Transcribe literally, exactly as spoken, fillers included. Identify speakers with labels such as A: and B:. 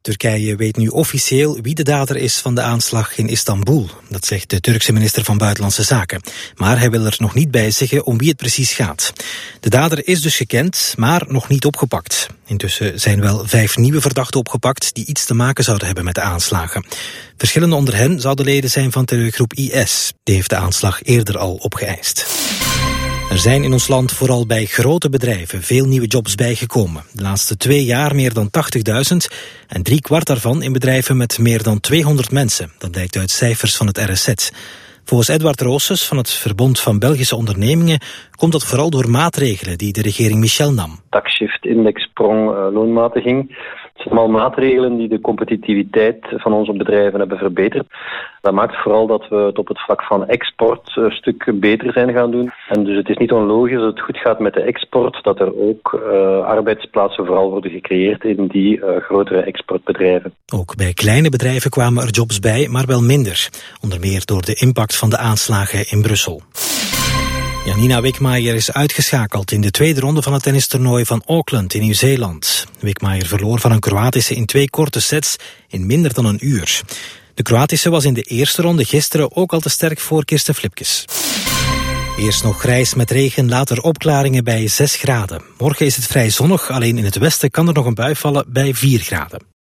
A: Turkije weet nu officieel wie de dader is van de aanslag in Istanbul. Dat zegt de Turkse minister van Buitenlandse Zaken. Maar hij wil er nog niet bij zeggen om wie het precies gaat. De dader is dus gekend, maar nog niet opgepakt. Intussen zijn wel vijf nieuwe verdachten opgepakt die iets te maken zouden hebben met de aanslagen. Verschillende onder hen zouden leden zijn van terreurgroep I S. Die heeft de aanslag eerder al opgeëist. Er zijn in ons land vooral bij grote bedrijven veel nieuwe jobs bijgekomen. De laatste twee jaar meer dan tachtigduizend en drie kwart daarvan in bedrijven met meer dan tweehonderd mensen. Dat blijkt uit cijfers van het R S Z. Volgens Edward Roosses van het Verbond van Belgische Ondernemingen komt dat vooral door maatregelen die de regering Michel nam.
B: Taxshift, indexsprong, uh, loonmatiging. Het zijn allemaal maatregelen die de competitiviteit van onze bedrijven hebben verbeterd. Dat maakt vooral dat we het op het vlak van export een stuk beter zijn gaan doen. En dus het is niet onlogisch dat het goed gaat met de export, dat er ook uh, arbeidsplaatsen vooral worden gecreëerd in die uh, grotere exportbedrijven.
A: Ook bij kleine bedrijven kwamen er jobs bij, maar wel minder. Onder meer door de impact van de aanslagen in Brussel. Janina Wickmayer is uitgeschakeld in de tweede ronde van het tennistoernooi van Auckland in Nieuw-Zeeland. Wickmayer verloor van een Kroatische in twee korte sets in minder dan een uur. De Kroatische was in de eerste ronde gisteren ook al te sterk voor Kirsten Flipkes. Eerst nog grijs met regen, later opklaringen bij zes graden. Morgen is het vrij zonnig, alleen in het westen kan er nog een bui vallen bij vier graden.